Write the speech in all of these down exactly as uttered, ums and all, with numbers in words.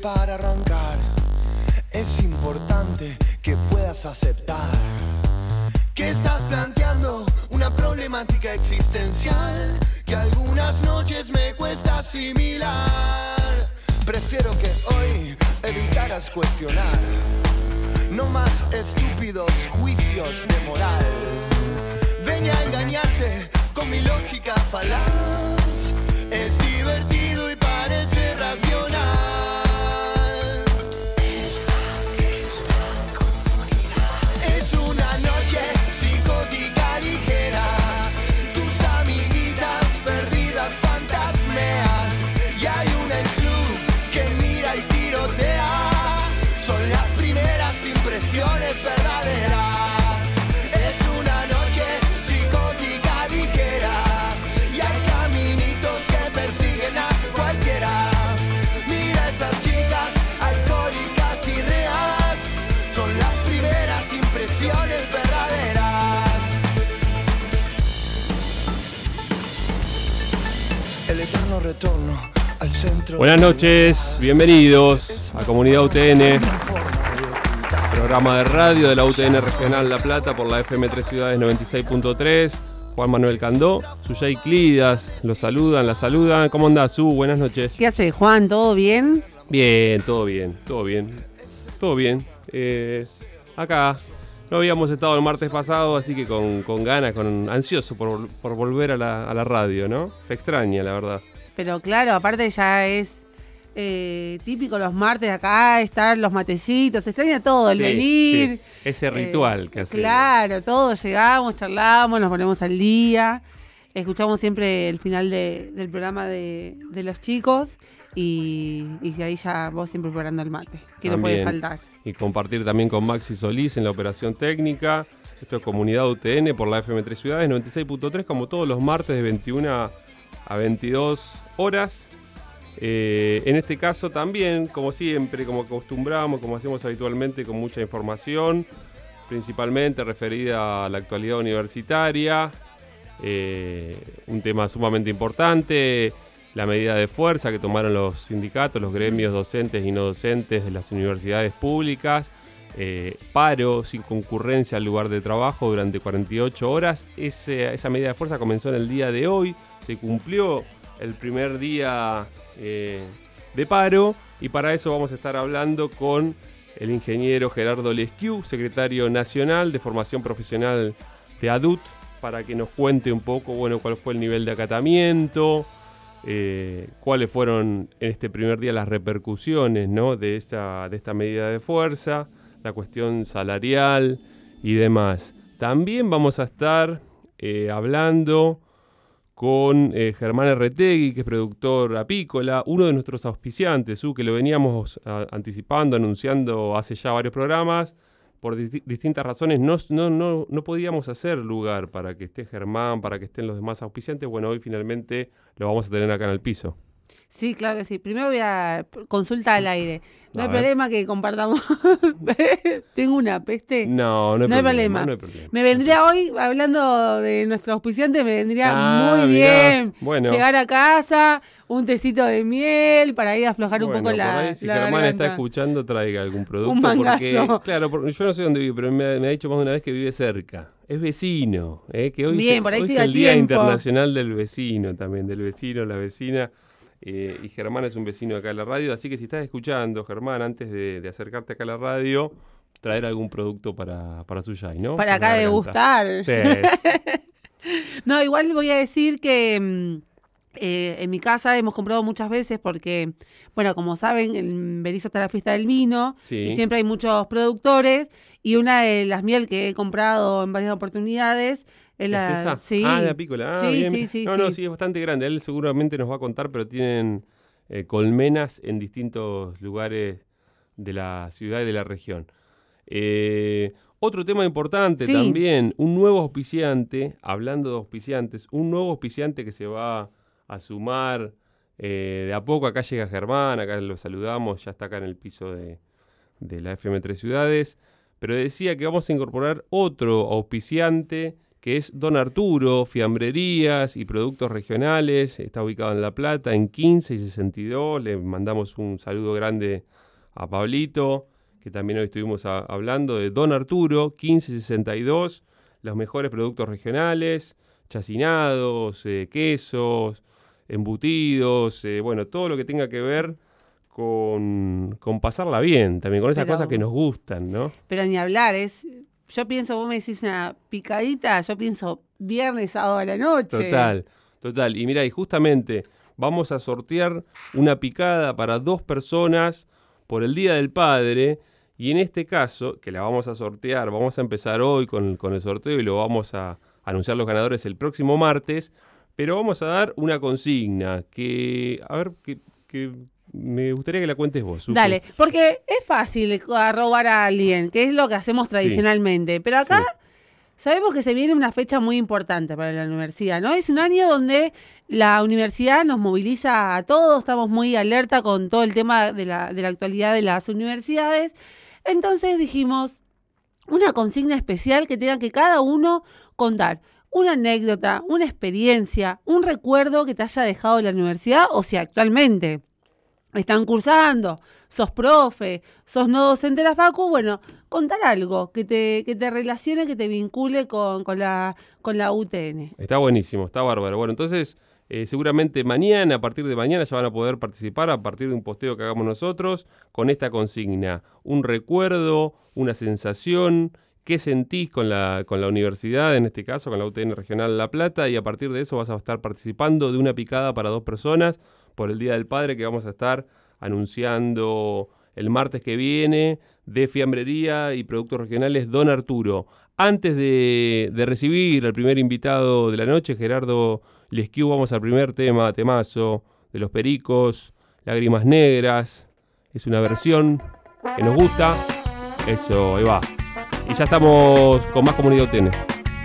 para arrancar. Es importante que puedas aceptar que estás planteando una problemática existencial que algunas noches me cuesta asimilar. Prefiero que hoy evitaras cuestionar, no más estúpidos juicios de moral. Venía a engañarte con mi lógica falaz. Es divertido y parece racional. Es una noche psicótica ligera. Tus amiguitas perdidas fantasmean y hay un el club que mira y tirotea. Son las primeras impresiones verdaderas. Es una noche psicótica ligera y hay caminitos que persiguen a cualquiera. Mira esas chicas alcohólicas y reas. Son las primeras impresiones verdaderas. El eterno retorno al centro. Buenas noches, bienvenidos a Comunidad U T N, programa de radio de la U T N Regional La Plata por la F M Tres Ciudades noventa y seis punto tres. Juan Manuel Candó, Suyay Clidas, los saludan, la saludan. ¿Cómo andás, Su? Buenas noches. ¿Qué hace, Juan? ¿Todo bien? Bien, todo bien, todo bien, todo bien. Eh, acá no habíamos estado el martes pasado, así que con, con ganas, con ansioso por, por volver a la, a la radio, ¿no? Se extraña, la verdad. Pero claro, aparte ya es eh, típico los martes acá, estar los matecitos, se extraña todo, el Sí, venir. sí, ese ritual eh, que hacemos. Claro, todos llegamos, charlamos, nos ponemos al día, escuchamos siempre el final de, del programa de, de los chicos y, y de ahí ya vos siempre preparando el mate, que no puede También. faltar. Y compartir también con Maxi Solís en la operación técnica. Esto es Comunidad U T N por la F M Tres Ciudades noventa y seis punto tres, como todos los martes de veintiuna a veintidós horas. Eh, en este caso también, como siempre, como acostumbramos, como hacemos habitualmente, con mucha información, principalmente referida a la actualidad universitaria. Eh, un tema sumamente importante, la medida de fuerza que tomaron los sindicatos, los gremios docentes y no docentes de las universidades públicas. Eh, paro sin concurrencia al lugar de trabajo durante cuarenta y ocho horas. Ese, esa medida de fuerza comenzó en el día de hoy, se cumplió el primer día eh, de paro y para eso vamos a estar hablando con el ingeniero Gerardo Lesquiu, secretario nacional de formación profesional de A D U T, para que nos cuente un poco, bueno, cuál fue el nivel de acatamiento, eh, cuáles fueron en este primer día las repercusiones, ¿no?, de esta, de esta medida de fuerza, la cuestión salarial y demás. También vamos a estar eh, hablando con eh, Germán Erretegui, que es productor apícola, uno de nuestros auspiciantes, uh, que lo veníamos a, anticipando, anunciando hace ya varios programas. Por di- distintas razones no, no, no, no podíamos hacer lugar para que esté Germán, para que estén los demás auspiciantes. Bueno, hoy finalmente lo vamos a tener acá en el piso. Sí, claro que sí. Primero voy a consulta al aire. No A hay ver. problema que compartamos. Tengo una peste. No, no hay, No hay problema, problema. no hay problema. Me vendría hoy, hablando de nuestro auspiciante, me vendría Ah, muy mirá. bien Bueno. llegar a casa, un tecito de miel para ir a aflojar un Bueno, poco por la, ahí, si la Germán garganta. está escuchando, traiga algún producto. Un mangazo. Porque, claro, porque yo no sé dónde vive, pero me, me ha dicho más de una vez que vive cerca. Es vecino, ¿eh? Que hoy, Bien, se- por ahí hoy sí es da el Día tiempo. Internacional del Vecino también, del vecino, la vecina. Eh, y Germán es un vecino acá en la radio, así que si estás escuchando, Germán, antes de, de acercarte acá a la radio, traer algún producto para, para Suyay, ¿no? Para acá la garganta. degustar. Sí. No, igual voy a decir que mm, eh, en mi casa hemos comprado muchas veces porque, bueno, como saben, en Berizo está la fiesta del vino Sí. y siempre hay muchos productores y una de las miel que he comprado en varias oportunidades es la... ¿Es esa? Sí. Ah, de apícola. Ah, sí, bien. sí, sí, No, sí. no, sí, es bastante grande. Él seguramente nos va a contar, pero tienen eh, colmenas en distintos lugares de la ciudad y de la región. Eh, otro tema importante Sí. también, un nuevo auspiciante, hablando de auspiciantes, un nuevo auspiciante que se va a sumar eh, de a poco. Acá llega Germán, acá lo saludamos, ya está acá en el piso de, de la F M Tres Ciudades. Pero decía que vamos a incorporar otro auspiciante que es Don Arturo, fiambrerías y productos regionales. Está ubicado en La Plata, en quince y sesenta y dos. Le mandamos un saludo grande a Pablito, que también hoy estuvimos a, hablando de Don Arturo, quince y sesenta y dos. Los mejores productos regionales, chacinados, eh, quesos, embutidos, eh, bueno, todo lo que tenga que ver con, con pasarla bien, también con esas Pero- cosas que nos gustan, ¿no? Pero ni hablar, es... Yo pienso, vos me decís una picadita, yo pienso viernes, sábado a la noche. Total, total. Y mira, y justamente vamos a sortear una picada para dos personas por el Día del Padre. Y en este caso, que la vamos a sortear, vamos a empezar hoy con, con el sorteo y lo vamos a anunciar los ganadores el próximo martes. Pero vamos a dar una consigna que, a ver, que, que me gustaría que la cuentes vos, Susi. Dale, porque es fácil robar a alguien, que es lo que hacemos tradicionalmente. Pero acá Sí. sabemos que se viene una fecha muy importante para la universidad, ¿no? Es un año donde la universidad nos moviliza a todos, estamos muy alerta con todo el tema de la, de la actualidad de las universidades. Entonces dijimos una consigna especial que tenga que cada uno contar una anécdota, una experiencia, un recuerdo que te haya dejado la universidad, o si actualmente están cursando, sos profe, sos no docente de la facu, bueno, contar algo que te, que te relacione, que te vincule con, con, la, con la U T N. Está buenísimo, está bárbaro. Bueno, entonces, eh, seguramente mañana, a partir de mañana, ya van a poder participar a partir de un posteo que hagamos nosotros con esta consigna. Un recuerdo, una sensación, qué sentís con la, con la universidad, en este caso con la U T N Regional La Plata, y a partir de eso vas a estar participando de una picada para dos personas por el Día del Padre que vamos a estar anunciando el martes que viene de fiambrería y productos regionales Don Arturo. Antes de, de recibir al primer invitado de la noche, Gerardo Lesquiu, vamos al primer tema, temazo de Los Pericos, Lágrimas Negras. Es una versión que nos gusta. Eso, ahí va. Y ya estamos con más Comunidad U T N.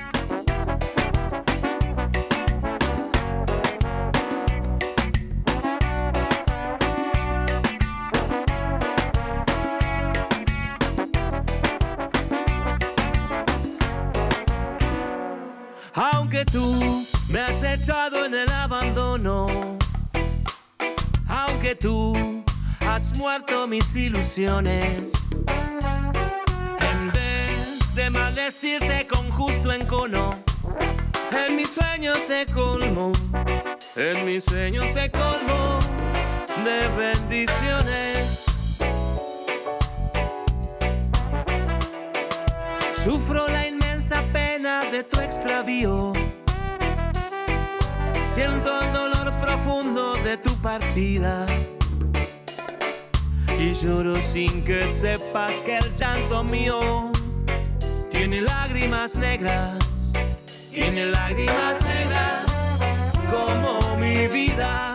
Aunque tú me has echado en el abandono, aunque tú has muerto mis ilusiones, en vez de maldecirte con justo encono, en mis sueños te colmo, en mis sueños te colmo de bendiciones. Sufro la inmensa pena de tu extravío, siento el dolor profundo de tu partida, y lloro sin que sepas que el llanto mío tiene lágrimas negras, tiene lágrimas negras como mi vida.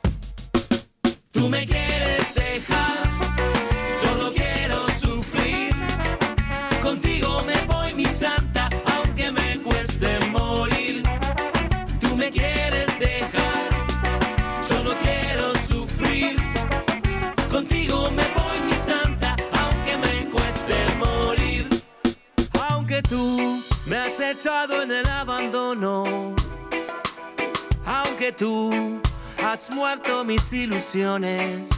Tú me quieres dejar, yo no quiero sufrir, contigo me voy mi santa, aunque me cueste morir. Tú me quieres dejar, yo no quiero sufrir, contigo me voy mi santa, aunque me cueste morir. Aunque tú me has echado en el abandono, aunque tú has muerto mis ilusiones,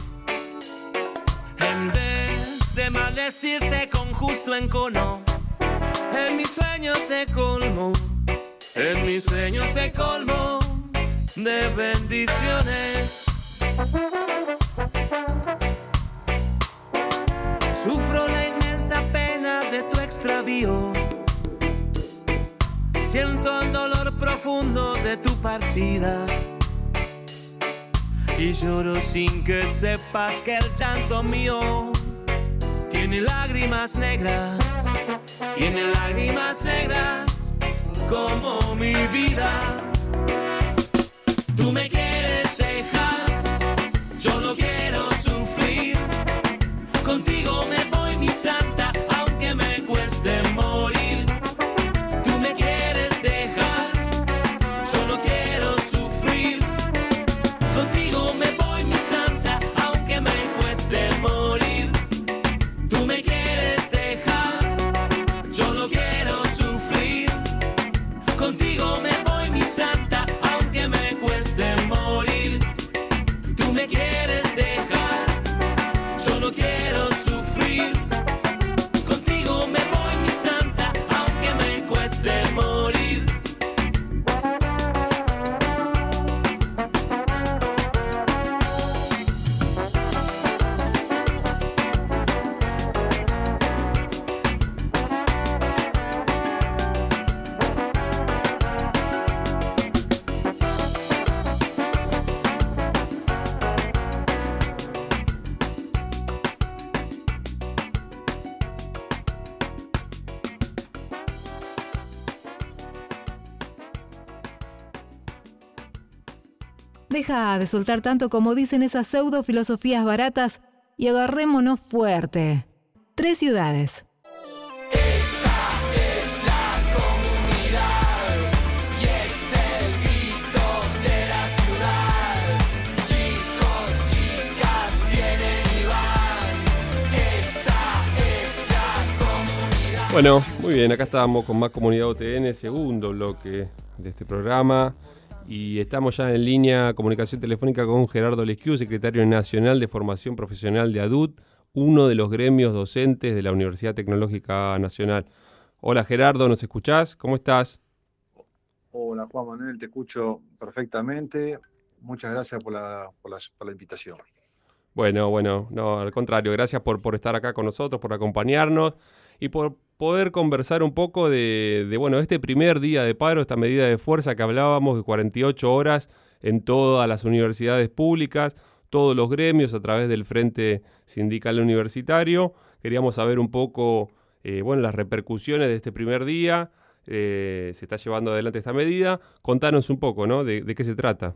en vez de maldecirte con justo encono, en mis sueños te colmo, en mis sueños te colmo de bendiciones. Sufro la inmensa pena de tu extravío, siento el dolor profundo de tu partida, y lloro sin que sepas que el llanto mío tiene lágrimas negras, tiene lágrimas negras como mi vida. Tú me quieres dejar, yo no quiero sufrir, contigo me voy mi santa, aunque me cueste morir. Tú me quieres dejar, yo no quiero sufrir, contigo me voy mi santa, aunque me cueste morir. Tú me quieres dejar, yo no quiero sufrir, mi santa, aunque me cueste morir. Tú me quieres dejar, yo no quiero sufrir. Contigo me voy, mi santa, aunque me cueste morir. Deja de soltar tanto como dicen esas pseudo filosofías baratas y agarrémonos fuerte. Tres ciudades. Esta es la comunidad y es el grito de la ciudad. Chicos, chicas, vienen y van. Esta es la comunidad. Bueno, muy bien, acá estamos con más Comunidad U T N, segundo bloque de este programa. Y estamos ya en línea, comunicación telefónica con Gerardo Lesquiu, secretario nacional de Formación Profesional de A D U T, uno de los gremios docentes de la Universidad Tecnológica Nacional. Hola Gerardo, ¿nos escuchás? ¿Cómo estás? Hola Juan Manuel, te escucho perfectamente. Muchas gracias por la, por la, por la invitación. Bueno, bueno, no, al contrario, gracias por, por estar acá con nosotros, por acompañarnos y por poder conversar un poco de, de, bueno, este primer día de paro, esta medida de fuerza que hablábamos de cuarenta y ocho horas en todas las universidades públicas, todos los gremios a través del Frente Sindical Universitario. Queríamos saber un poco, eh, bueno, las repercusiones de este primer día. Eh, se está llevando adelante esta medida. Contanos un poco, ¿no? De, de qué se trata.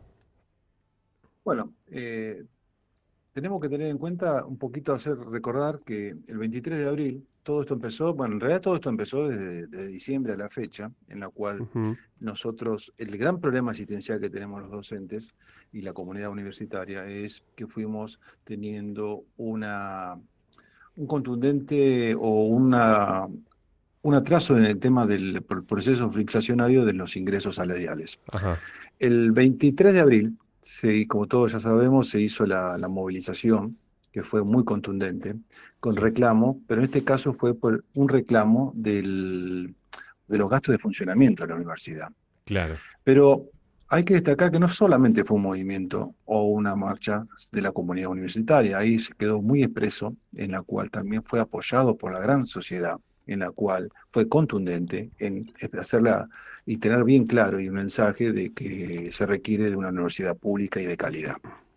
Bueno, eh, tenemos que tener en cuenta un poquito, hacer recordar que el veintitrés de abril todo esto empezó, bueno, en realidad todo esto empezó desde, desde diciembre a la fecha, en la cual uh-huh. nosotros, el gran problema asistencial que tenemos los docentes y la comunidad universitaria es que fuimos teniendo una, un contundente o una, un atraso en el tema del proceso inflacionario de los ingresos salariales. Ajá. El veintitrés de abril, se, como todos ya sabemos, se hizo la, la movilización, que fue muy contundente, con sí. reclamo, pero en este caso fue por un reclamo del, de los gastos de funcionamiento de la universidad. Claro. Pero hay que destacar que no solamente fue un movimiento o una marcha de la comunidad universitaria, ahí se quedó muy expreso, en la cual también fue apoyado por la gran sociedad, en la cual fue contundente en hacerla y tener bien claro y un mensaje de que se requiere de una universidad pública y de calidad.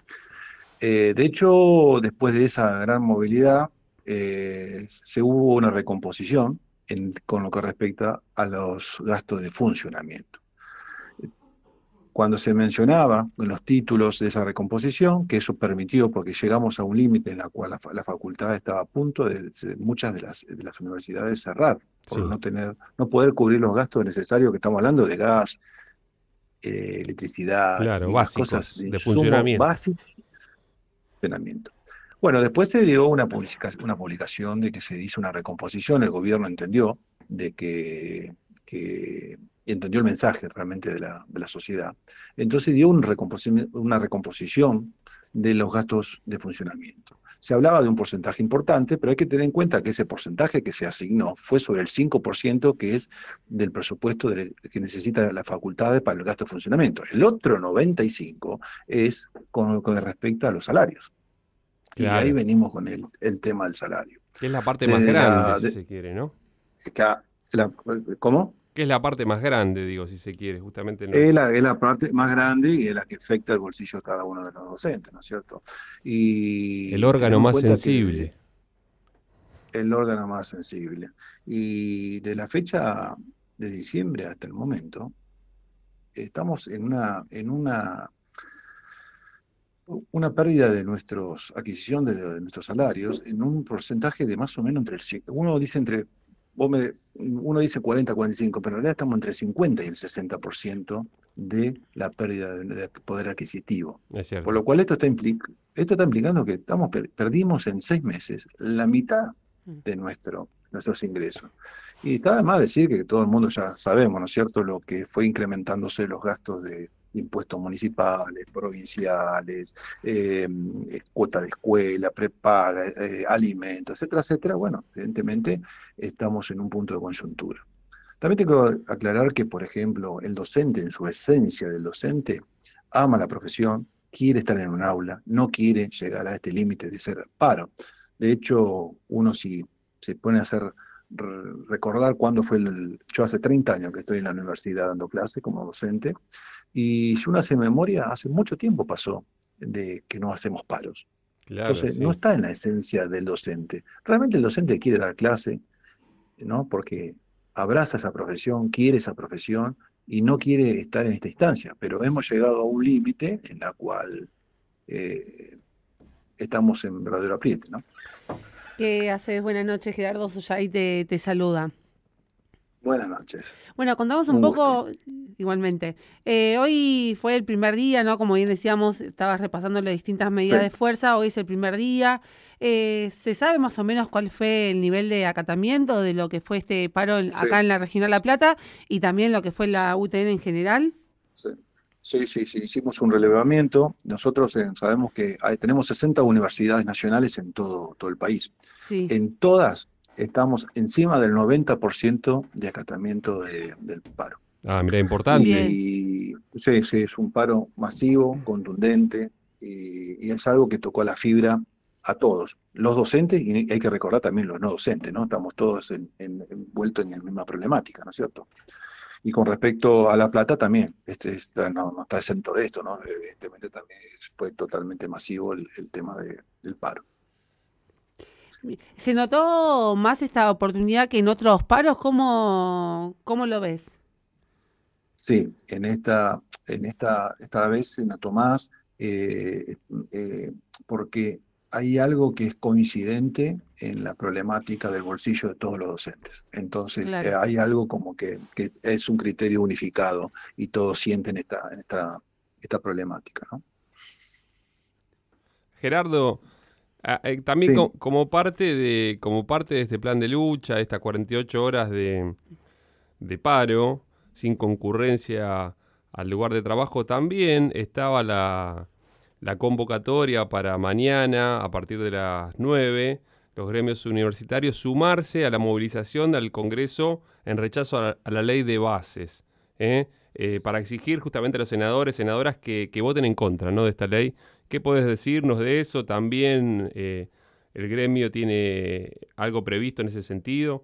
Eh, de hecho, después de esa gran movilidad, eh, se hubo una recomposición en, con lo que respecta a los gastos de funcionamiento. Cuando se mencionaba en los títulos de esa recomposición, que eso permitió, porque llegamos a un límite en la cual la, la facultad estaba a punto de, de muchas de las, de las universidades cerrar, por sí. no tener, no poder cubrir los gastos necesarios, que estamos hablando de gas, eh, electricidad, claro, y básicos, cosas de, de funcionamiento. Básicos, funcionamiento. Bueno, después se dio una, publica, una publicación de que se hizo una recomposición, el gobierno entendió de que, que y entendió el mensaje realmente de la, de la sociedad. Entonces dio un recomposi- una recomposición de los gastos de funcionamiento. Se hablaba de un porcentaje importante, pero hay que tener en cuenta que ese porcentaje que se asignó fue sobre el cinco por ciento, que es del presupuesto de, que necesita la facultad para el gasto de funcionamiento. El otro noventa y cinco por ciento es con lo que respecta a los salarios. Claro. Y ahí venimos con el, el tema del salario. Que es la parte más de grande, la, de, si se quiere, ¿no? La, ¿Cómo? Que es la parte más grande, digo, si se quiere, justamente. No. Es, la, es la parte más grande y es la que afecta el bolsillo de cada uno de los docentes, ¿no es cierto? Y el órgano más sensible. El órgano más sensible. Y de la fecha de diciembre hasta el momento, estamos en una, en una, una pérdida de nuestros adquisición de, de nuestros salarios en un porcentaje de más o menos entre el, uno dice entre Vos me, uno dice cuarenta, cuarenta y cinco, pero en realidad estamos entre el cincuenta y el sesenta por ciento de la pérdida de, de poder adquisitivo. Es cierto. Por lo cual esto está, implic, esto está implicando que estamos perdimos en seis meses la mitad de nuestro nuestros ingresos. Y está de más decir que todo el mundo ya sabemos, ¿no es cierto?, lo que fue incrementándose los gastos de impuestos municipales, provinciales, eh, cuota de escuela, prepaga, eh, alimentos, etcétera, etcétera. Bueno, evidentemente estamos en un punto de coyuntura. También tengo que aclarar que, por ejemplo, el docente, en su esencia del docente, ama la profesión, quiere estar en un aula, no quiere llegar a este límite de ser paro. De hecho, uno si se pone a hacer recordar cuándo fue el... Yo hace treinta años que estoy en la universidad dando clases como docente, y si uno hace memoria, hace mucho tiempo pasó de que no hacemos paros. Claro, Entonces, sí. no está en la esencia del docente. Realmente el docente quiere dar clase, ¿no?, porque abraza esa profesión, quiere esa profesión y no quiere estar en esta instancia, pero hemos llegado a un límite en la cual eh, estamos en verdadero apriete, ¿no? ¿Qué haces? Buenas noches, Gerardo Suyay te, te saluda. Buenas noches. Bueno, contamos un, Un poco, igualmente. Eh, hoy fue el primer día, ¿no? Como bien decíamos, estabas repasando las distintas medidas Sí. de fuerza. Hoy es el primer día. Eh, ¿Se sabe más o menos cuál fue el nivel de acatamiento de lo que fue este paro en- Sí. acá en la Regional La Plata y también lo que fue la U T N en general? Sí. Sí, sí, sí, hicimos un relevamiento. Nosotros eh, sabemos que hay- tenemos sesenta universidades nacionales en todo, todo el país. Sí. En todas estamos encima del noventa por ciento de acatamiento de- del paro. Ah, mira, importante. Bien. Y sí, sí, es un paro masivo, contundente, y, y es algo que tocó a la fibra a todos, los docentes, y hay que recordar también los no docentes, ¿no? Estamos todos en- en- envueltos en la misma problemática, ¿no es cierto? Y con respecto a La Plata también, este, está- no, no está exento de esto, ¿no? Evidentemente también fue totalmente masivo el, el tema de- del paro. ¿Se notó más esta oportunidad que en otros paros? ¿Cómo, cómo lo ves? Sí, en esta, en esta, esta vez se notó más, eh, eh, porque hay algo que es coincidente en la problemática del bolsillo de todos los docentes. Entonces, Claro. eh, hay algo como que, que es un criterio unificado y todos sienten esta, esta, esta problemática, ¿no? Gerardo, ah, eh, también Sí. co- como parte de como parte de este plan de lucha, estas cuarenta y ocho horas de, de paro, sin concurrencia al lugar de trabajo, también estaba la, la convocatoria para mañana, a partir de las nueve, los gremios universitarios sumarse a la movilización del Congreso en rechazo a la, a la ley de bases, ¿eh? Eh, para exigir justamente a los senadores, senadoras que, que voten en contra, ¿no?, de esta ley. ¿Qué podés decirnos de eso? ¿También eh, el gremio tiene algo previsto en ese sentido?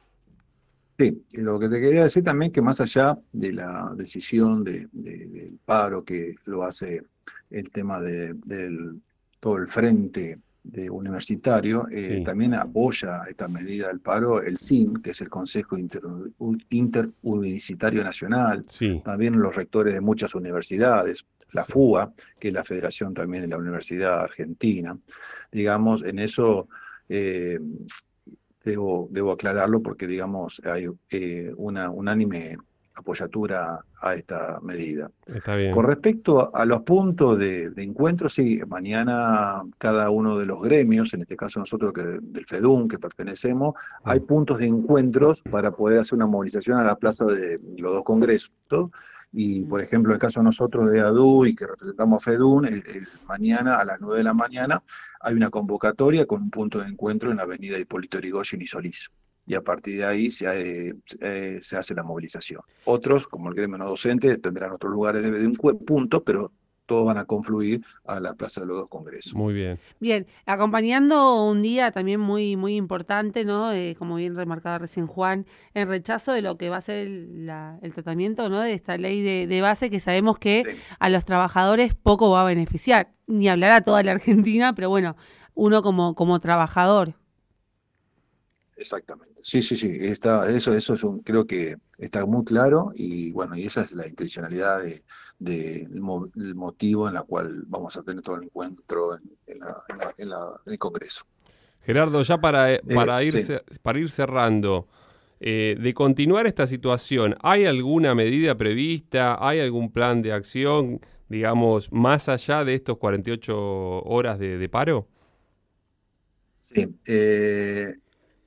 Sí, y lo que te quería decir también que más allá de la decisión de, de- del paro que lo hace el tema de, del todo el frente de universitario, eh, Sí. también apoya esta medida del paro el S I N, que es el Consejo Inter- Interuniversitario Nacional, Sí. también los rectores de muchas universidades, la Sí. FUA, que es la Federación también de la Universidad Argentina. Digamos, en eso eh, debo, debo aclararlo porque, digamos, hay eh, una unánime apoyatura a esta medida. Está bien. Con respecto a los puntos de, de encuentro, sí, mañana cada uno de los gremios, en este caso nosotros que del FEDUN, que pertenecemos, hay puntos de encuentros para poder hacer una movilización a la plaza de los dos congresos. Y, por ejemplo, en el caso de nosotros de A D U y que representamos a FEDUN, eh, eh, mañana a las nueve de la mañana hay una convocatoria con un punto de encuentro en la avenida Hipólito Yrigoyen y Solís. Y a partir de ahí se, eh, eh, se hace la movilización. Otros, como el gremio no docente, tendrán otros lugares de, de un punto, pero todos van a confluir a la Plaza de los Dos Congresos. Muy bien. Bien, acompañando un día también muy muy importante, ¿no? Eh, como bien remarcaba recién Juan, en rechazo de lo que va a ser el, la- el tratamiento, ¿no?, de esta ley de, de base que sabemos que Sí. a los trabajadores poco va a beneficiar, ni hablar a toda la Argentina, pero bueno, uno como, como trabajador. Exactamente. Sí, sí, sí. Está, eso, eso es un, creo que está muy claro y bueno, y esa es la intencionalidad de, de el, mo- el motivo en la cual vamos a tener todo el encuentro en, en la- en la- en la- en el Congreso. Gerardo, ya para, para, Eh, ir, sí. ce- para ir cerrando, eh, de continuar esta situación, ¿hay alguna medida prevista? ¿Hay algún plan de acción, digamos, más allá de estos cuarenta y ocho horas de, de paro? Sí, eh,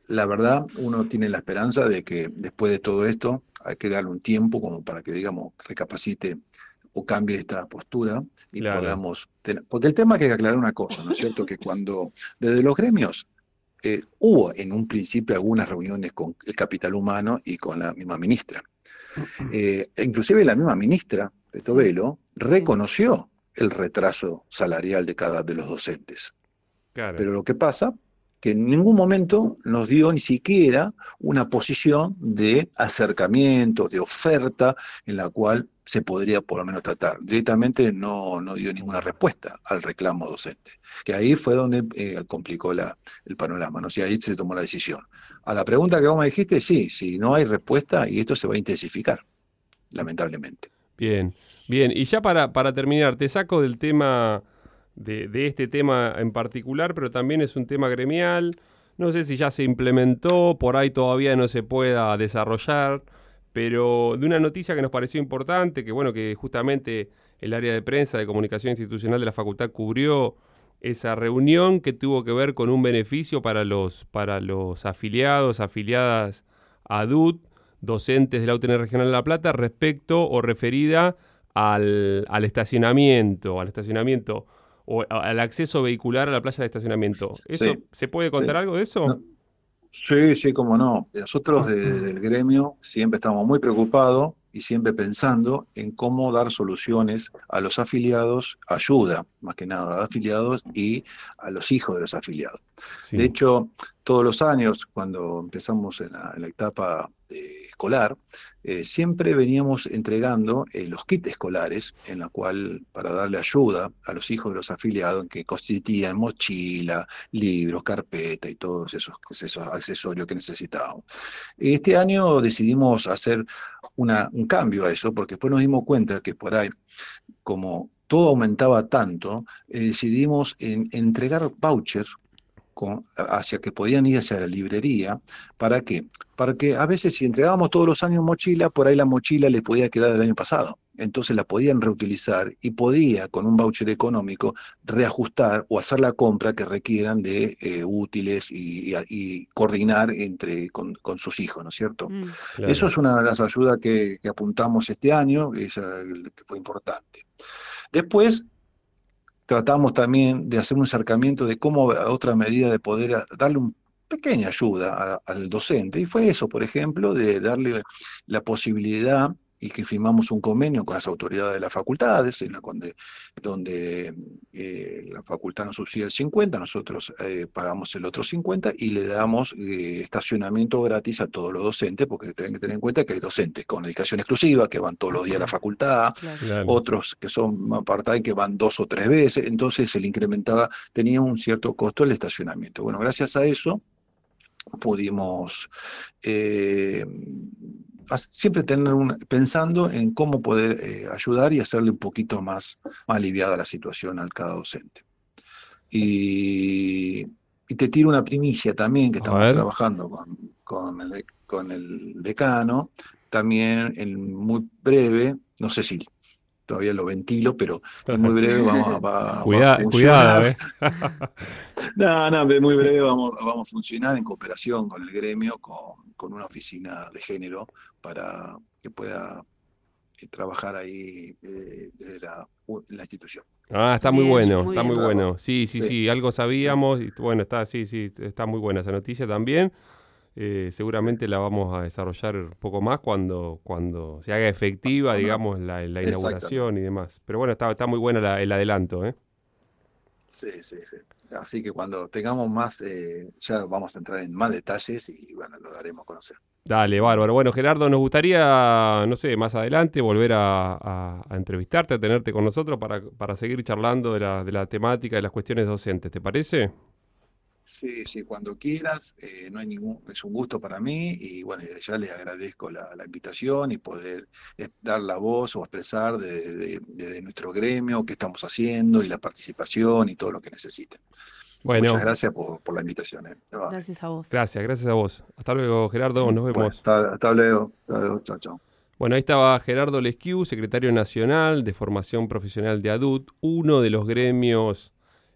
la verdad, uno tiene la esperanza de que después de todo esto hay que darle un tiempo como para que, digamos, recapacite o cambie esta postura y Claro. podamos tener... Porque el tema hay que aclarar una cosa, ¿no es cierto? Que cuando desde los gremios eh, hubo en un principio algunas reuniones con el capital humano y con la misma ministra. Eh, e inclusive la misma ministra, Petovelo, reconoció el retraso salarial de cada de los docentes. Claro. Pero lo que pasa que en ningún momento nos dio ni siquiera una posición de acercamiento, de oferta en la cual se podría por lo menos tratar. Directamente no, no dio ninguna respuesta al reclamo docente, que ahí fue donde eh, complicó la, el panorama, ¿no? Si ahí se tomó la decisión. A la pregunta que vos me dijiste, sí, sí, no hay respuesta y esto se va a intensificar, lamentablemente. Bien, bien. Y ya para, para terminar, te saco del tema... De, de este tema en particular, pero también es un tema gremial. No sé si ya se implementó, por ahí todavía no se pueda desarrollar, pero de una noticia que nos pareció importante, que bueno, que justamente el área de prensa de comunicación institucional de la facultad cubrió esa reunión que tuvo que ver con un beneficio para los, para los afiliados, afiliadas a D U T, docentes de la U T N Regional de La Plata, respecto o referida al, al estacionamiento, al estacionamiento o al acceso vehicular a la playa de estacionamiento. ¿Eso Sí, se puede contar sí. algo de eso? No, sí, sí, cómo no. Nosotros desde el gremio siempre estamos muy preocupados y siempre pensando en cómo dar soluciones a los afiliados, ayuda más que nada a los afiliados y a los hijos de los afiliados. Sí. De hecho, todos los años, cuando empezamos en la, en la etapa eh, escolar, eh, siempre veníamos entregando eh, los kits escolares, en la cual, para darle ayuda a los hijos de los afiliados, en que consistían mochila, libros, carpeta y todos esos, esos accesorios que necesitábamos. Este año decidimos hacer una, un cambio a eso, porque después nos dimos cuenta que por ahí, como todo aumentaba tanto, eh, decidimos en, entregar vouchers Con, hacia que podían ir hacia la librería. ¿Para qué? Para que a veces si entregábamos todos los años mochila, por ahí la mochila le podía quedar el año pasado. Entonces la podían reutilizar y podía, con un voucher económico, reajustar o hacer la compra que requieran de eh, útiles y, y, y coordinar entre, con, con sus hijos, ¿no es cierto? Mm. Claro. Eso es una de las ayudas que, que apuntamos este año, esa, que fue importante. Después, tratamos también de hacer un acercamiento de cómo otra medida de poder darle una pequeña ayuda a, al docente. Y fue eso, por ejemplo, de darle la posibilidad, y que firmamos un convenio con las autoridades de las facultades, en la, donde, donde eh, la facultad nos subsidia el cincuenta, nosotros eh, pagamos el otro cincuenta y le damos eh, estacionamiento gratis a todos los docentes, porque tienen que tener en cuenta que hay docentes con dedicación exclusiva, que van todos los días a la facultad, Claro. Claro. otros que son part-time que van dos o tres veces, entonces se le incrementaba, tenía un cierto costo el estacionamiento. Bueno, gracias a eso pudimos eh, siempre tener un, pensando en cómo poder eh, ayudar y hacerle un poquito más, más aliviada la situación a cada docente. Y, y te tiro una primicia también, que A estamos ver. trabajando con, con, el, con el decano, también en muy breve, no sé si todavía lo ventilo, pero en muy breve vamos a, va, Cuida- va a funcionar. cuidado, ¿eh? No, no, en muy breve vamos, vamos a funcionar en cooperación con el gremio, con, con una oficina de género para que pueda eh, trabajar ahí eh, desde la, la institución. Ah, está muy Bien, bueno, muy está bien. muy bueno. Sí, sí, sí, Sí. algo sabíamos. Y bueno, está, sí, sí, está muy buena esa noticia también. Eh, seguramente la vamos a desarrollar un poco más cuando, cuando se haga efectiva, Cuando- digamos, la, la Exactamente. inauguración y demás. Pero bueno, está, está muy buena la- el adelanto, ¿eh? Sí, sí, sí. Así que cuando tengamos más, eh, ya vamos a entrar en más detalles y bueno, lo daremos a conocer. Dale, bárbaro. Bueno, Gerardo, nos gustaría, no sé, más adelante volver a, a- a entrevistarte, a tenerte con nosotros para, para seguir charlando de la, de la temática, de las cuestiones docentes. ¿Te parece? Sí, sí, cuando quieras, eh, no hay ningún, es un gusto para mí y bueno, desde ya les agradezco la, la invitación y poder eh, dar la voz o expresar desde de, de, de nuestro gremio qué estamos haciendo y la participación y todo lo que necesiten. Bueno, Muchas gracias por, por la invitación. Eh. Gracias a vos. gracias, gracias a vos. Hasta luego, Gerardo, nos Bueno, vemos. hasta, hasta luego. Hasta luego. Chao, chao. Bueno, ahí estaba Gerardo Lesquiu, secretario nacional de Formación Profesional de A D U T, uno de los gremios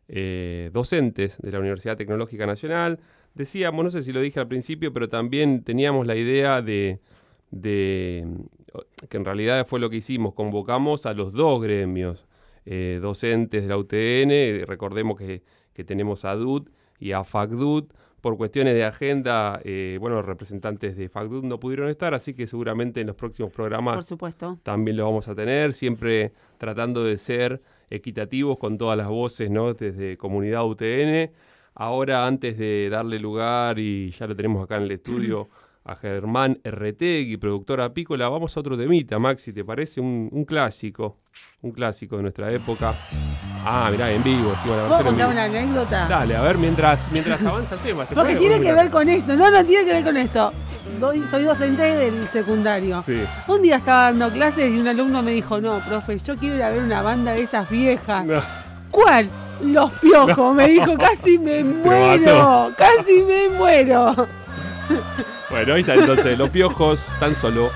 eh, docentes de la Universidad Tecnológica Nacional. Decíamos, no sé si lo dije al principio, pero también teníamos la idea de, de que en realidad fue lo que hicimos, convocamos a los dos gremios eh, docentes de la U T N, recordemos que, que tenemos a D U T y a FACDUT. Por cuestiones de agenda, eh, bueno, los representantes de FACDUT no pudieron estar, así que seguramente en los próximos programas Por supuesto. también lo vamos a tener, siempre tratando de ser equitativos con todas las voces, ¿no? Desde Comunidad U T N. Ahora, antes de darle lugar, y ya lo tenemos acá en el estudio, a Germán Erretegui, productor apícola, vamos a otro temita, Maxi, ¿te parece? Un, un clásico, un clásico de nuestra época. Ah, mirá, en vivo, sí, van a ¿Puedo hacer en contar vivo. una anécdota? Dale, a ver, mientras, mientras avanza el tema. ¿se Porque puede? tiene Vamos que a ver mirar. con esto. No, no tiene que ver con esto. Doy- soy docente del secundario. Sí. Un día estaba dando clases y un alumno me dijo, no, profe, yo quiero ir a ver una banda de esas viejas. No. ¿Cuál? Los Piojos. Me dijo, casi me muero. mató. Casi me muero. Bueno, ahí está entonces, Los Piojos, tan solo.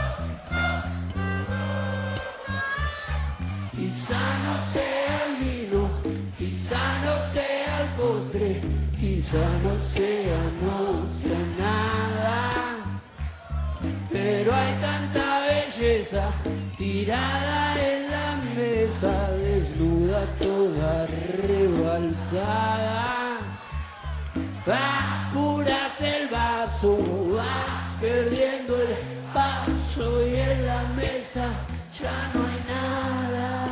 Quizá no sea el vino, quizá no sea el postre, quizá no sea, no sea nada. Pero hay tanta belleza tirada en la mesa, desnuda toda rebalsada. Apuras el vaso, vas perdiendo el paso y en la mesa ya no hay nada.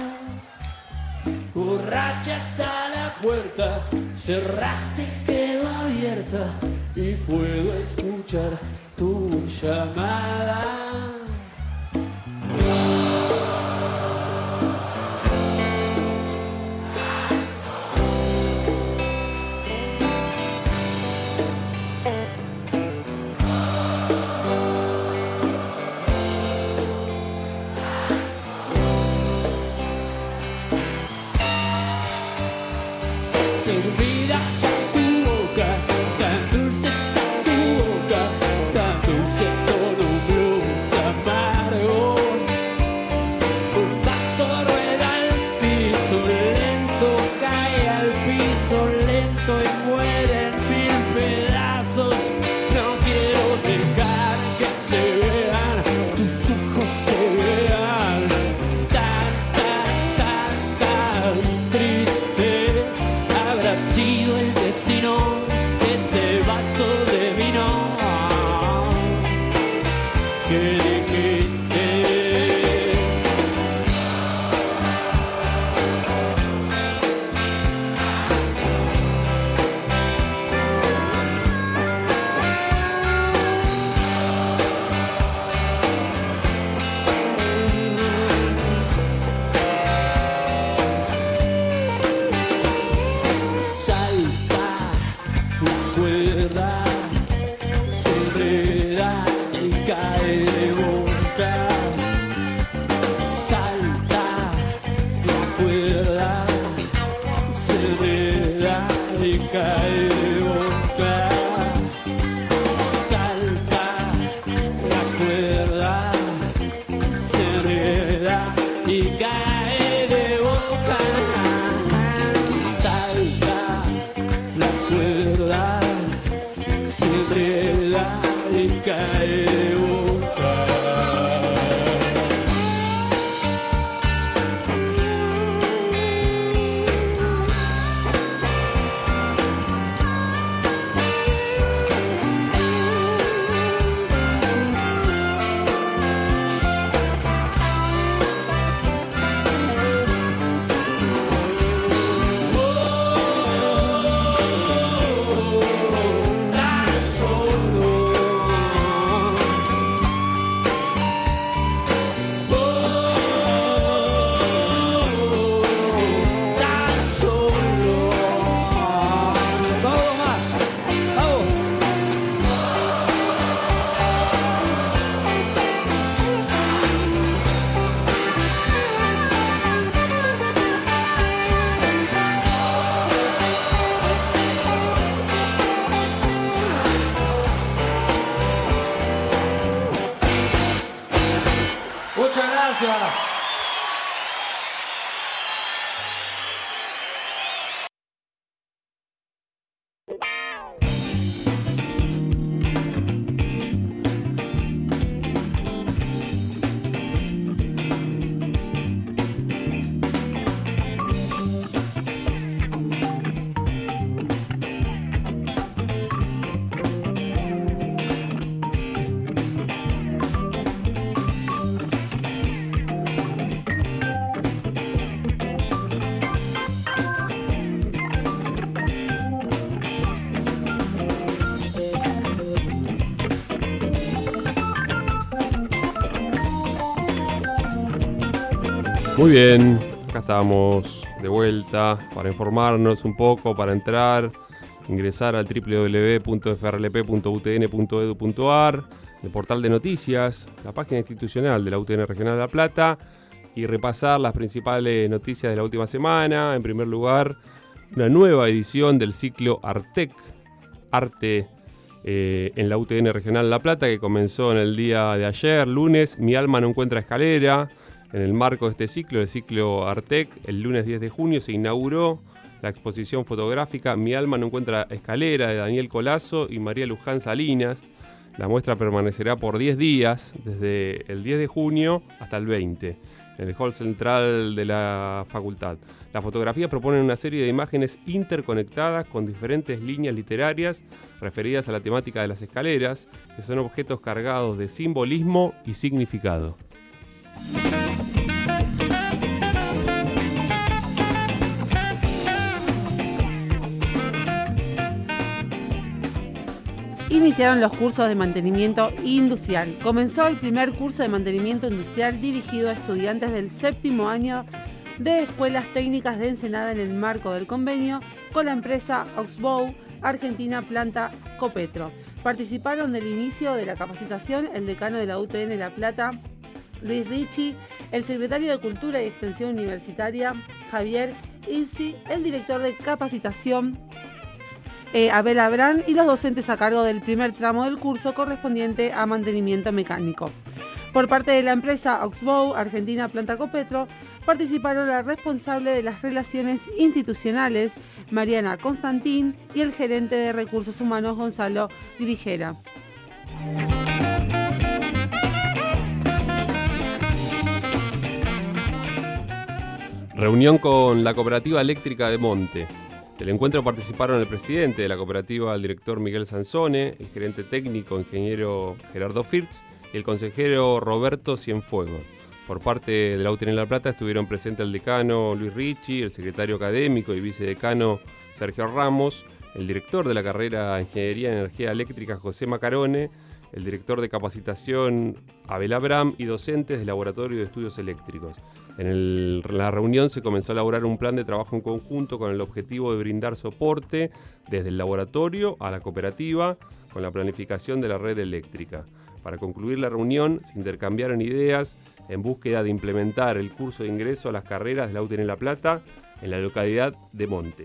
Borrachas a la puerta, cerraste y quedó abierta y puedo escuchar tu llamada. Servida ya tu boca, tan dulce está tu boca, tan dulce todo un globo Muy bien, acá estamos de vuelta para informarnos un poco, para entrar, ingresar al doble u doble u doble u punto f r l p punto u t n punto e d u punto a r, el portal de noticias, la página institucional de la U T N Regional de La Plata y repasar las principales noticias de la última semana. En primer lugar, una nueva edición del ciclo Artec, Arte eh, en la U T N Regional de La Plata, que comenzó en el día de ayer, lunes. Mi alma no encuentra escalera. En el marco de este ciclo, el ciclo Artec, el lunes diez de junio se inauguró la exposición fotográfica Mi alma no encuentra escalera, de Daniel Colazo y María Luján Salinas. La muestra permanecerá por diez días, desde el diez de junio hasta el veinte, en el hall central de la facultad. Las fotografías proponen una serie de imágenes interconectadas con diferentes líneas literarias referidas a la temática de las escaleras, que son objetos cargados de simbolismo y significado. Iniciaron los cursos de mantenimiento industrial. Comenzó el primer curso de mantenimiento industrial dirigido a estudiantes del séptimo año de escuelas técnicas de Ensenada en el marco del convenio con la empresa Oxbow Argentina Planta Copetro. Participaron del inicio de la capacitación el decano de la U T N La Plata, Luis Ricci, el secretario de Cultura y Extensión Universitaria, Javier Izzi, el director de capacitación, eh, Abel Abrán, y los docentes a cargo del primer tramo del curso correspondiente a mantenimiento mecánico. Por parte de la empresa Oxbow Argentina Planta Copetro, participaron la responsable de las relaciones institucionales, Mariana Constantín, y el gerente de recursos humanos, Gonzalo Dirigera. Reunión con la Cooperativa Eléctrica de Monte. Del encuentro participaron el presidente de la cooperativa, el director Miguel Sansone, el gerente técnico, ingeniero Gerardo Firtz, y el consejero Roberto Cienfuegos. Por parte de la U T N La Plata estuvieron presentes el decano Luis Ricci, el secretario académico y vicedecano Sergio Ramos, el director de la carrera de Ingeniería en Energía Eléctrica José Macarone, el director de capacitación Abel Abraham y docentes del Laboratorio de Estudios Eléctricos. En el, la reunión se comenzó a elaborar un plan de trabajo en conjunto con el objetivo de brindar soporte desde el laboratorio a la cooperativa con la planificación de la red eléctrica. Para concluir la reunión se intercambiaron ideas en búsqueda de implementar el curso de ingreso a las carreras de la U T N La Plata en la localidad de Monte.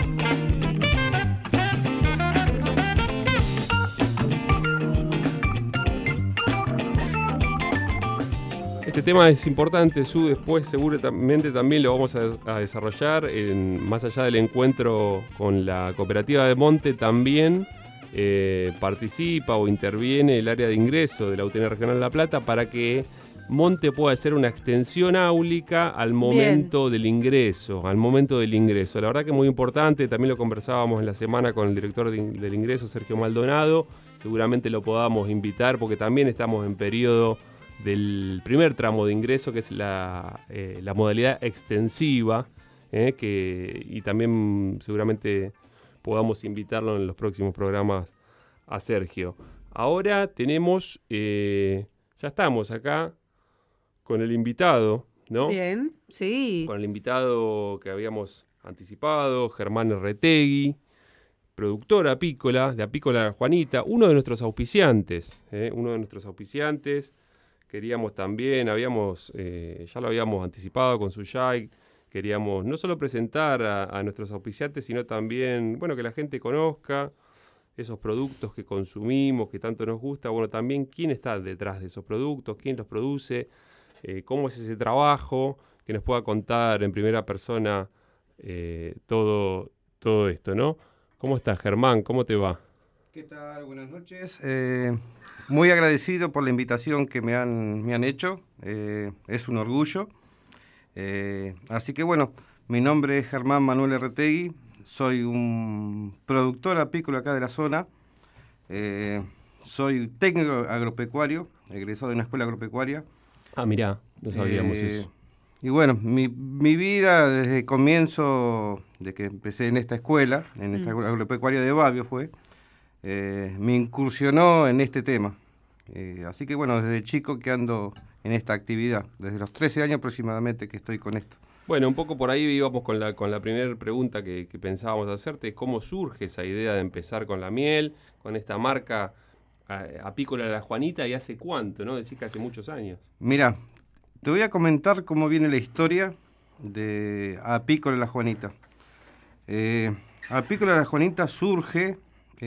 Este tema es importante, Su, después seguramente también lo vamos a, a desarrollar, en, más allá del encuentro con la cooperativa de Monte, también eh, participa o interviene el área de ingreso de la U T N Regional de La Plata para que Monte pueda hacer una extensión áulica al momento Bien. del ingreso, al momento del ingreso. La verdad que es muy importante, también lo conversábamos en la semana con el director de, del ingreso, Sergio Maldonado, seguramente lo podamos invitar porque también estamos en periodo del primer tramo de ingreso, que es la, eh, la modalidad extensiva, eh, que, y también seguramente podamos invitarlo en los próximos programas a Sergio. Ahora tenemos, eh, ya estamos acá con el invitado, ¿no? Bien, sí. Con el invitado que habíamos anticipado, Germán Retegui, productor apícola, de Apícola Juanita, uno de nuestros auspiciantes, eh, uno de nuestros auspiciantes. Queríamos también, habíamos, eh, ya lo habíamos anticipado con Suyay, queríamos no solo presentar a, a nuestros auspiciantes, sino también, bueno, que la gente conozca esos productos que consumimos, que tanto nos gusta, bueno, también quién está detrás de esos productos, quién los produce, eh, cómo es ese trabajo, que nos pueda contar en primera persona eh, todo, todo esto, ¿no? ¿Cómo estás, Germán? ¿Cómo te va? ¿Qué tal? Buenas noches. Eh, muy agradecido por la invitación que me han, me han hecho. Eh, es un orgullo. Eh, así que bueno, mi nombre es Germán Manuel Retegui. Soy un productor apícola acá de la zona. Eh, soy técnico agropecuario, egresado de una escuela agropecuaria. Ah, mirá, no sabíamos eh, eso. Y bueno, mi, mi vida desde el comienzo, de que empecé en esta escuela, en esta mm. agropecuaria de Babio fue, eh, me incursionó en este tema. Eh, así que bueno, desde chico que ando en esta actividad, desde los trece años aproximadamente que estoy con esto. Bueno, un poco por ahí íbamos con la con la primera pregunta que, que pensábamos hacerte, ¿cómo surge esa idea de empezar con la miel, con esta marca eh, Apícola La Juanita, y hace cuánto, ¿no? Decís que hace muchos años. Mira, te voy a comentar cómo viene la historia de Apícola La Juanita. Eh, Apícola La Juanita surge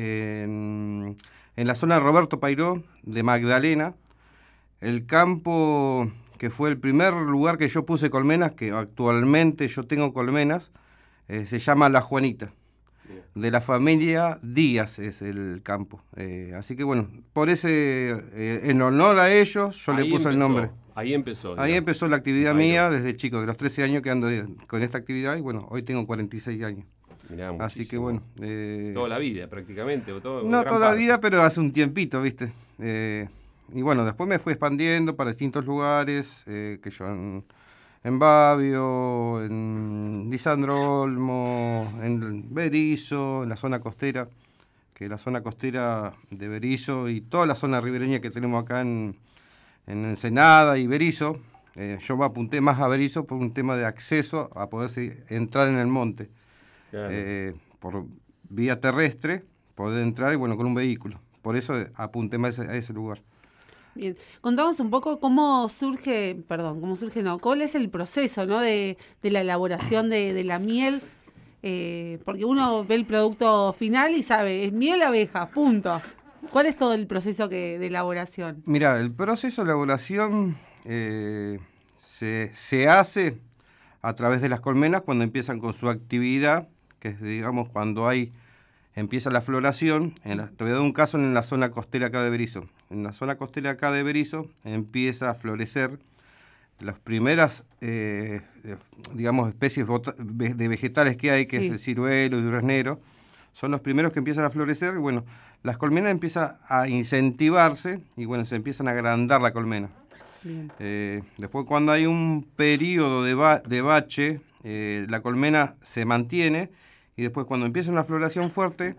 en, en la zona de Roberto Pairó, de Magdalena, el campo que fue el primer lugar que yo puse colmenas, que actualmente yo tengo colmenas, eh, se llama La Juanita. De la familia Díaz es el campo. Eh, así que bueno, por ese, eh, en honor a ellos, yo Ahí le puse empezó, el nombre. Ahí empezó. Ahí digamos. empezó la actividad Pairó. mía desde chico, de los trece años que ando de- con esta actividad, y bueno, hoy tengo cuarenta y seis años. Mirá, Así que muchísimo. bueno. eh, Toda la vida prácticamente. O todo, no gran toda la parte. vida, pero hace un tiempito, ¿viste? Eh, y bueno, después me fui expandiendo para distintos lugares, eh, que yo en, en Babio, en Lisandro Olmo, en Berizo, en la zona costera, que la zona costera de Berizo y toda la zona ribereña que tenemos acá en, en Ensenada y Berizo, eh, yo me apunté más a Berizo por un tema de acceso a poder se- entrar en el monte. Claro. Eh, por vía terrestre, poder entrar y bueno, con un vehículo. Por eso eh, apunté más a ese, a ese lugar. Bien, contamos un poco cómo surge, perdón, cómo surge, no, cuál es el proceso, ¿no? de, de la elaboración de, de la miel, eh, porque uno ve el producto final y sabe, es miel abeja, punto. ¿Cuál es todo el proceso que, de elaboración? Mira, el proceso de elaboración eh, se, se hace a través de las colmenas cuando empiezan con su actividad, que es, digamos, cuando hay empieza la floración. En la, te voy a dar un caso en la zona costera acá de Berizo. En la zona costera acá de Berizo empieza a florecer las primeras, eh, digamos, especies bota- de vegetales que hay, que Sí. es el ciruelo, el duraznero. Son los primeros que empiezan a florecer y bueno, las colmenas empiezan a incentivarse y bueno, se empiezan a agrandar la colmena. Bien. Eh, después cuando hay un periodo de, ba- de bache, eh, la colmena se mantiene y después cuando empieza una floración fuerte,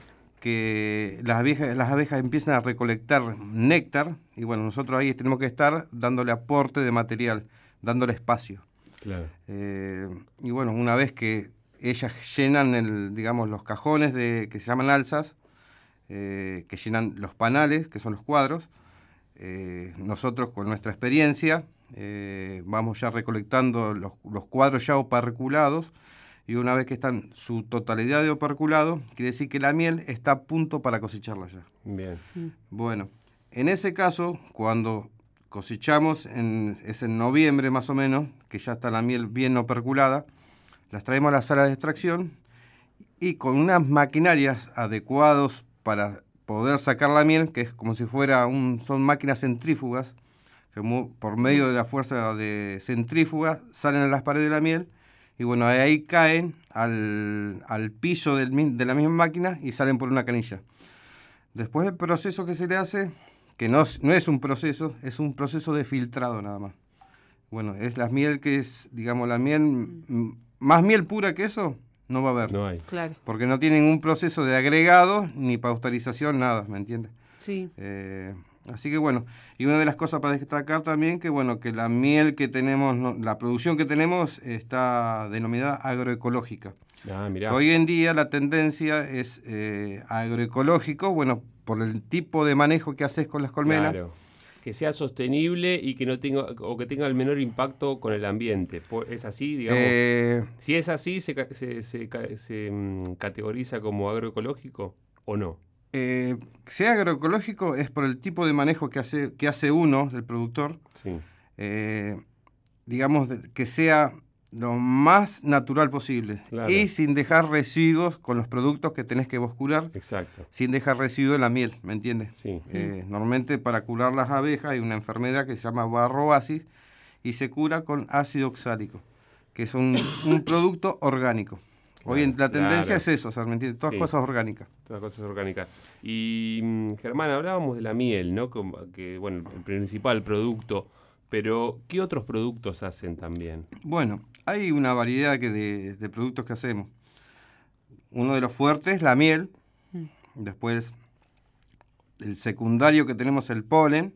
que las abejas, las abejas empiezan a recolectar néctar y bueno, nosotros ahí tenemos que estar dándole aporte de material, dándole espacio. Claro. Eh, y bueno, una vez que ellas llenan el, digamos, los cajones de, que se llaman alzas, eh, que llenan los panales, que son los cuadros, eh, nosotros con nuestra experiencia eh, vamos ya recolectando los, los cuadros ya operculados y una vez que están su totalidad de operculado, quiere decir que la miel está a punto para cosecharla ya. Bien. Bueno, en ese caso, cuando cosechamos, en, es en noviembre más o menos, que ya está la miel bien operculada, las traemos a la sala de extracción y con unas maquinarias adecuadas para poder sacar la miel, que es como si fuera un, son máquinas centrífugas, que mu- por medio de la fuerza de centrífuga salen a las paredes de la miel y bueno, ahí caen al, al piso del mi- de la misma máquina y salen por una canilla. Después el proceso que se le hace, que no, es- no es un proceso, es un proceso de filtrado nada más. Bueno, es la miel que es, digamos, la miel, m- más miel pura que eso, no va a haber. No hay. Claro, Porque no tiene ningún proceso de agregado, ni pasteurización, nada, ¿me entiendes? sí. Eh, así que bueno, y una de las cosas para destacar también, que bueno, que la miel que tenemos, no- la producción que tenemos está denominada agroecológica. Ah, mirá. Que hoy en día la tendencia es eh, agroecológico, bueno, por el tipo de manejo que haces con las colmenas. Claro. Que sea sostenible y que no tenga o que tenga el menor impacto con el ambiente. Po- ¿Es así, digamos? Eh, Si es así, ¿se, ca- se, se ca- se, mm, categoriza como agroecológico o no? eh, sea agroecológico es por el tipo de manejo que hace, que hace uno, del productor, Sí. eh, digamos, de- que sea lo más natural posible. Claro. Y sin dejar residuos con los productos que tenés que vos curar, Exacto. sin dejar residuos en la miel, ¿me entiendes? Sí. Eh, normalmente para curar las abejas hay una enfermedad que se llama barroasis y se cura con ácido oxálico, que es un, un producto orgánico. Hoy en la tendencia Claro. es eso, o sea, ¿me entiendes? Todas Sí. cosas orgánicas. Todas cosas orgánicas. Y mm, Germán, hablábamos de la miel, ¿no? Como que, bueno, el principal producto, pero ¿qué otros productos hacen también? Bueno, hay una variedad que de, de productos que hacemos. Uno de los fuertes, la miel. Después el secundario que tenemos el polen,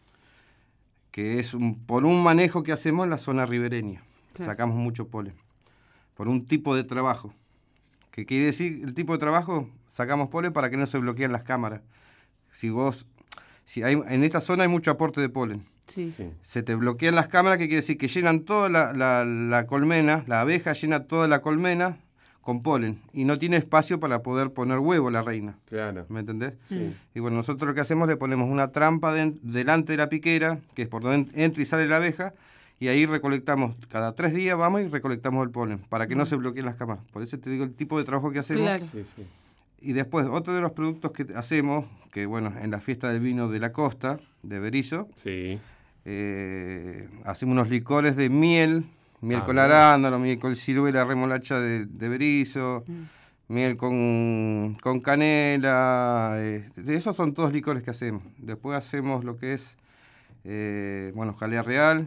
que es un, por un manejo que hacemos en la zona ribereña. Claro. Sacamos mucho polen. Por un tipo de trabajo. ¿Qué quiere decir el tipo de trabajo? Sacamos polen para que no se bloqueen las cámaras. Si vos, si hay, en esta zona hay mucho aporte de polen. Sí. Sí. Se te bloquean las cámaras, que quiere decir que llenan toda la, la, la colmena, la abeja llena toda la colmena con polen y no tiene espacio para poder poner huevo la reina. Claro. ¿Me entendés? Sí. Y bueno, nosotros lo que hacemos, le ponemos una trampa de, delante de la piquera, que es por donde entra y sale la abeja, y ahí recolectamos, cada tres días vamos y recolectamos el polen, para que no se bloqueen las cámaras. Por eso te digo el tipo de trabajo que hacemos. Claro. Sí, sí. Y después, otro de los productos que hacemos, que bueno, en la fiesta del vino de la costa, de Berizo, Sí. eh, hacemos unos licores de miel, miel Ah, con bueno. arándano, miel con ciruela, remolacha de, de Berizo, Mm. miel con, con canela, eh, esos son todos licores que hacemos. Después hacemos lo que es, eh, bueno, jalea real,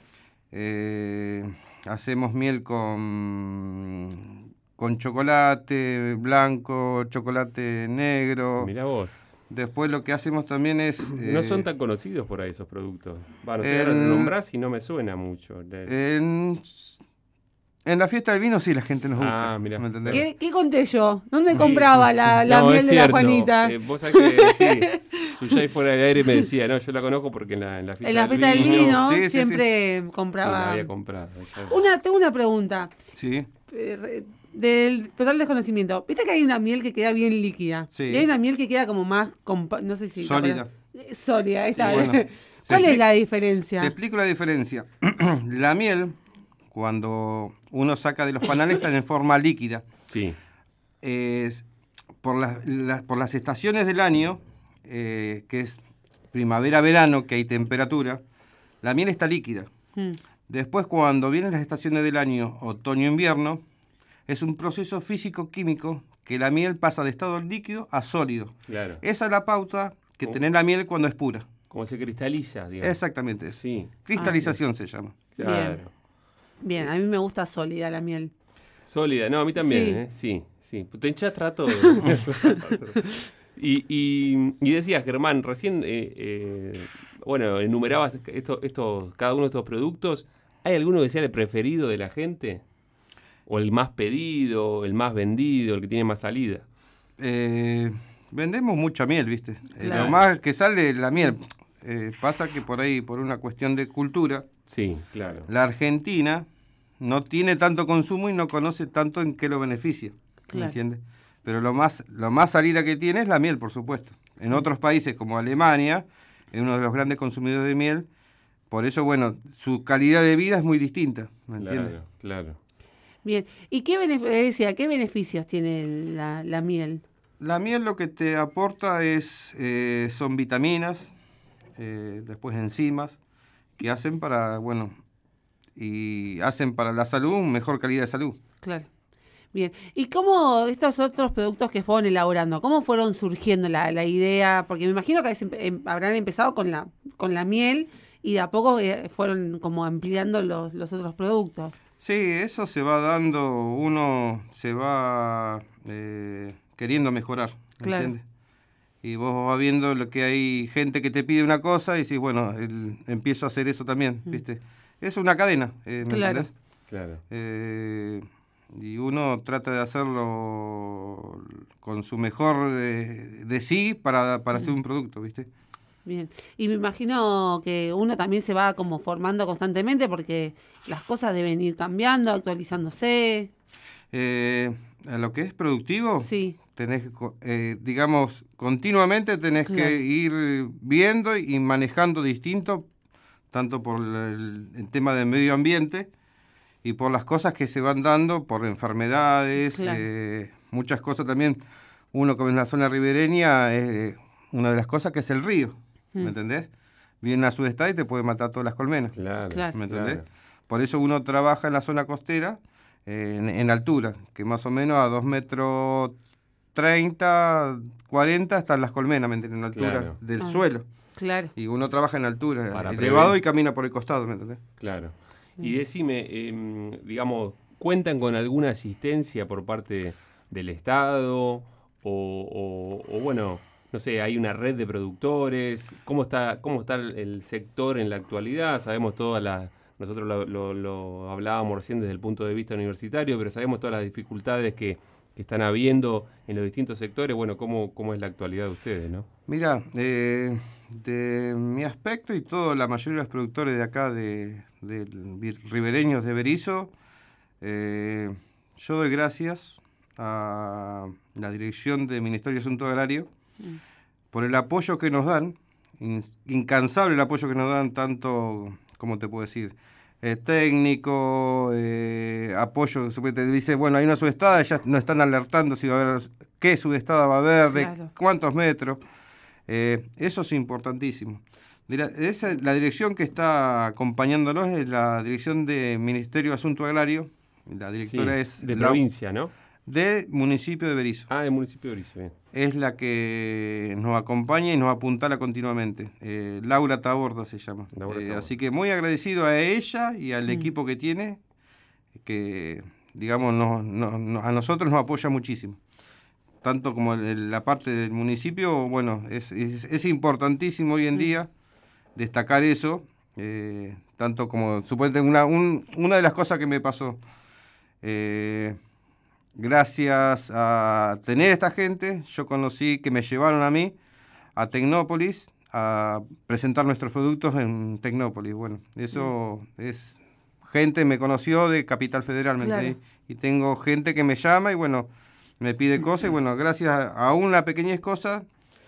eh, hacemos miel con, con chocolate blanco, chocolate negro. Mirá vos. Después lo que hacemos también es... No eh, son tan conocidos por ahí esos productos. Bueno, no sé, ahora en- lo nombrás y no me suena mucho. Le- En, en la fiesta del vino sí la gente nos busca. Ah, mirá. ¿Me entendés? ¿Qué, ¿Qué conté yo? ¿Dónde Sí. compraba la, la No, miel es de la cierto. Juanita? Eh, vos sabés que sí. Suyay fuera del aire me decía, no, yo la conozco porque en la, en la fiesta, En la fiesta del vino Sí, sí, sí. siempre Sí, la compraba. había comprado. ya- Una, tengo una pregunta. Sí. eh, re- Del total desconocimiento. Viste que hay una miel que queda bien líquida. Sí. Y hay una miel que queda como más. compa- No sé si. Sólida. Eh, Sólida, ahí está. bueno. ¿Cuál Sí. es la Te diferencia? explico la diferencia. La miel, cuando uno saca de los panales, está en forma líquida. Sí, Es, por, las, las- por las estaciones del año, eh, que es primavera-verano, que hay temperatura, la miel está líquida. Mm, Después, cuando vienen las estaciones del año, otoño-invierno, es un proceso físico-químico que la miel pasa de estado líquido a sólido. claro. Esa es la pauta que Oh. tiene la miel cuando es pura. Como se cristaliza, digamos. Exactamente eso. Sí, Cristalización se llama. claro. Bien, a mí me gusta sólida la miel. Sólida, no, a mí también, Sí. ¿eh? Sí, sí. Te enchastra todo. y, y, y decías, Germán, recién, eh, eh, bueno, enumerabas esto, esto, cada uno de estos productos. ¿Hay alguno que sea el preferido de la gente? ¿O el más pedido, el más vendido, el que tiene más salida? Eh, vendemos mucha miel, ¿viste? Eh, Claro. lo más que sale es la miel. Eh, pasa que por ahí, por una cuestión de cultura, Sí, claro. la Argentina no tiene tanto consumo y no conoce tanto en qué lo beneficia. Claro. ¿Me entiendes? Pero lo más, lo más salida que tiene es la miel, por supuesto. En otros países como Alemania, es uno de los grandes consumidores de miel. Por eso, bueno, su calidad de vida es muy distinta. ¿Me entiendes? Claro, claro. Bien. ¿Y qué, benef- decía, qué beneficios tiene la, la miel? La miel lo que te aporta es eh, son vitaminas, eh, después enzimas, que hacen para, bueno, y hacen para la salud una mejor calidad de salud. Claro. Bien. ¿Y cómo estos otros productos que fueron elaborando, cómo fueron surgiendo la, la idea? Porque me imagino que em- em- habrán empezado con la, con la miel y de a poco eh, fueron como ampliando los, los otros productos. Sí, eso se va dando, uno se va eh, queriendo mejorar, ¿me Claro. entiendes? Y vos vas viendo lo que hay gente que te pide una cosa y decís, bueno, el- empiezo a hacer eso también, ¿viste? Es una cadena, eh, ¿me Claro. entendés? Claro. Eh, y uno trata de hacerlo con su mejor eh, de sí para, para hacer un producto, ¿viste? Bien. Y me imagino que uno también se va como formando constantemente porque las cosas deben ir cambiando, actualizándose. Eh, a lo que es productivo, Sí. tenés que, co- eh, digamos, continuamente tenés Claro. que ir viendo y manejando distinto, tanto por el, el tema del medio ambiente y por las cosas que se van dando, por enfermedades, Claro. eh, muchas cosas también. Uno que en la zona ribereña, es una de las cosas que es el río, Mm. ¿me entendés? Viene a su estado y te puede matar todas las colmenas. Claro. Claro. ¿Me entendés? Claro. Por eso uno trabaja en la zona costera, eh, en, en altura, que más o menos a dos metros treinta, cuarenta están las colmenas, ¿me entiendes? En altura Claro. del Ah. suelo. Claro. Y uno trabaja en altura, Para elevado prevenir. y camina por el costado, ¿me entendés? Claro. Y decime, eh, digamos, ¿cuentan con alguna asistencia por parte del Estado? O, o- o, bueno, no sé, hay una red de productores. ¿Cómo está, cómo está el, el sector en la actualidad? Sabemos todas las... Nosotros lo, lo, lo hablábamos recién desde el punto de vista universitario, pero sabemos todas las dificultades que, que están habiendo en los distintos sectores. Bueno, ¿cómo, cómo es la actualidad de ustedes, no? Mira, eh, de mi aspecto y todo, la mayoría de los productores de acá, de, de ribereños de Berisso, eh, yo doy gracias a la dirección del Ministerio de Asuntos Agrarios mm. por el apoyo que nos dan, incansable el apoyo que nos dan, tanto... ¿Cómo te puedo decir? Eh, técnico, eh, apoyo, te dice, bueno, hay una sudestada, ya nos están alertando si va a haber, qué sudestada va a haber, claro. de cuántos metros. Eh, eso es importantísimo. La, esa, la dirección que está acompañándonos es la dirección del Ministerio de Asuntos Agrarios. La directora sí, es... De la, provincia, ¿no? Del municipio de Berisso. Ah, del municipio de Berisso, bien. Es la que nos acompaña y nos apuntala continuamente. Eh, Laura Taborda se llama. Laura eh, Taborda. Así que muy agradecido a ella y al mm. equipo que tiene, que digamos no, no, no, a nosotros nos apoya muchísimo. Tanto como el, la parte del municipio, bueno, es, es, es importantísimo hoy en mm. día destacar eso. Eh, tanto como, suponete, una, un, una de las cosas que me pasó... Eh, Gracias a tener esta gente, yo conocí que me llevaron a mí a Tecnópolis a presentar nuestros productos en Tecnópolis. Bueno, eso mm. es... Gente me conoció de Capital Federal, ¿me entendí? Claro. Y tengo gente que me llama y, bueno, me pide cosas. Y, bueno, gracias a una pequeñez cosa,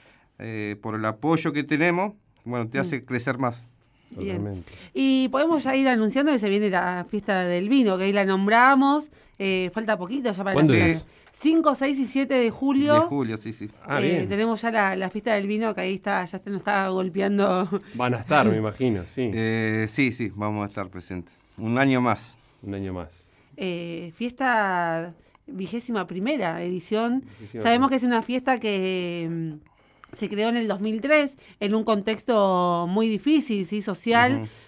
eh, por el apoyo que tenemos, bueno, te hace mm. crecer más. Bien. Y podemos ya ir anunciando que se viene la fiesta del vino, que ahí la nombramos. Eh, falta poquito ya para ¿Cuándo la es? cinco, seis y siete de julio. De julio, sí, sí. Ah, eh, bien. Tenemos ya la, la fiesta del vino, que ahí está, ya se nos está golpeando. Van a estar, me imagino, sí. Eh, sí, sí, vamos a estar presentes. Un año más. Un año más. Eh, fiesta vigésima primera edición. Vigésima Sabemos primera. que es una fiesta que mm, se creó en el dos mil tres en un contexto muy difícil, ¿sí? Social. Uh-huh.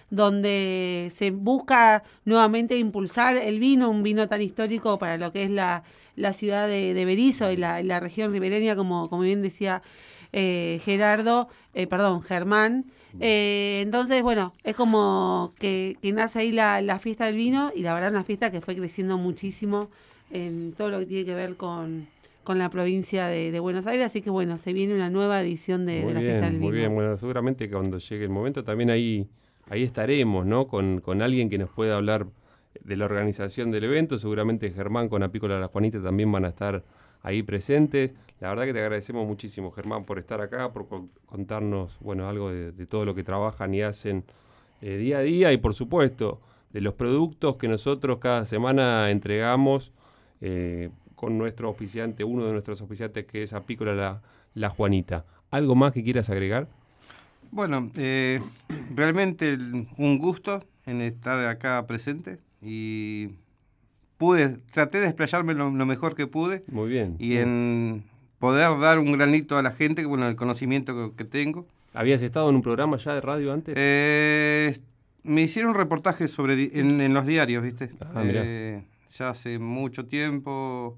Donde se busca nuevamente impulsar el vino, un vino tan histórico para lo que es la, la ciudad de, de Berisso y la, la región ribereña, como, como bien decía eh, Gerardo, eh, perdón, Germán. Eh, entonces, bueno, es como que, que nace ahí la, la fiesta del vino, y la verdad una fiesta que fue creciendo muchísimo en todo lo que tiene que ver con... con la provincia de, de Buenos Aires, así que bueno, se viene una nueva edición de, de la bien, fiesta del vino. Muy bien, bueno, seguramente cuando llegue el momento también ahí... Ahí estaremos, ¿no? Con, con alguien que nos pueda hablar de la organización del evento. Seguramente Germán con Apícola La Juanita también van a estar ahí presentes. La verdad que te agradecemos muchísimo, Germán, por estar acá, por contarnos, bueno, algo de, de todo lo que trabajan y hacen eh, día a día, y por supuesto, de los productos que nosotros cada semana entregamos eh, con nuestro auspiciante, uno de nuestros auspiciantes, que es Apícola La, La Juanita. ¿Algo más que quieras agregar? Bueno, eh, realmente un gusto en estar acá presente, y pude, traté de explayarme lo, lo mejor que pude. Muy bien. Y sí. en poder dar un granito a la gente, bueno, el conocimiento que, que tengo. ¿Habías estado en un programa ya de radio antes? Eh, me hicieron reportajes sobre en, en los diarios, ¿viste? Ah, mirá. Eh, ya hace mucho tiempo,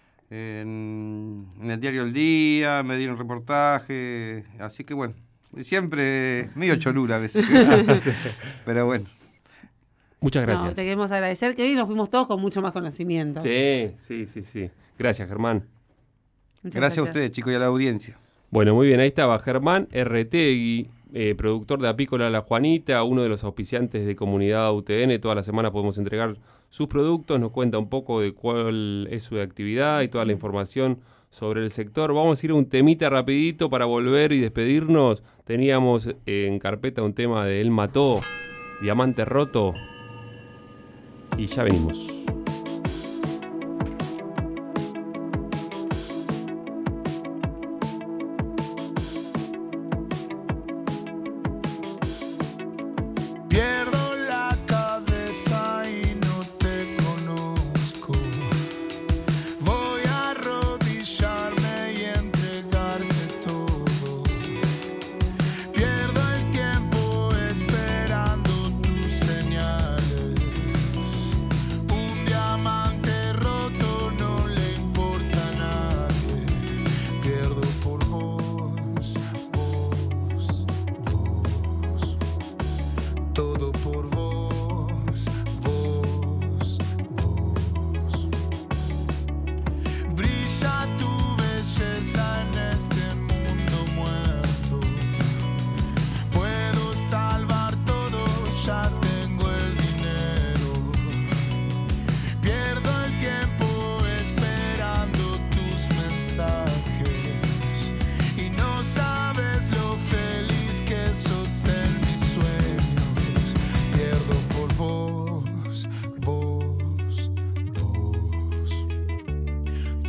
en, en el diario El Día, me dieron reportaje, así que bueno. Siempre medio cholula a veces. Pero bueno. Muchas gracias. No, te queremos agradecer que hoy nos fuimos todos con mucho más conocimiento. Sí, sí, sí, sí. Gracias, Germán. Gracias, gracias a ustedes, chicos, y a la audiencia. Bueno, muy bien. Ahí estaba Germán Erretegui, eh, productor de Apícola La Juanita, uno de los auspiciantes de Comunidad U T N. Toda la semana podemos entregar sus productos. Nos cuenta un poco de cuál es su actividad y toda la información sobre el sector. Vamos a ir a un temita rapidito para volver y despedirnos. Teníamos en carpeta un tema de Él Mató, Diamante Roto, y ya venimos. Pierdo la cabeza y no te conozco. Voy a arrodillarme y entregarte todo. Pierdo el tiempo esperando tus señales. Un día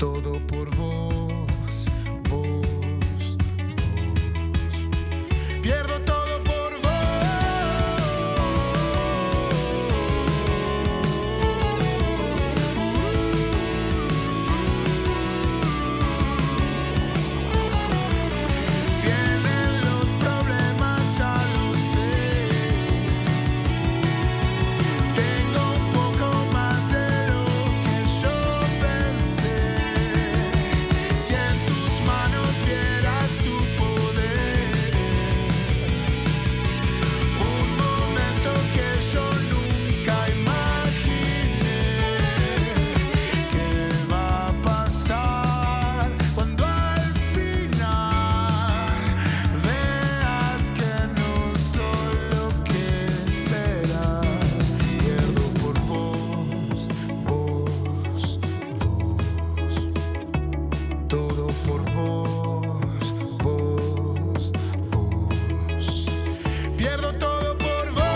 todo por vos, vos, vos. Pierdo todo por vos. Vienen los problemas, ya lo sé. Tengo un poco más de lo que yo pensé. Si en tus manos vieras tu poder, un momento que yo nunca imaginé. ¿Qué va a pasar cuando al final veas que no soy lo que esperas? Pierdo por vos, vos, vos. Todo por vos, vos, vos. Pierdo todo por vos.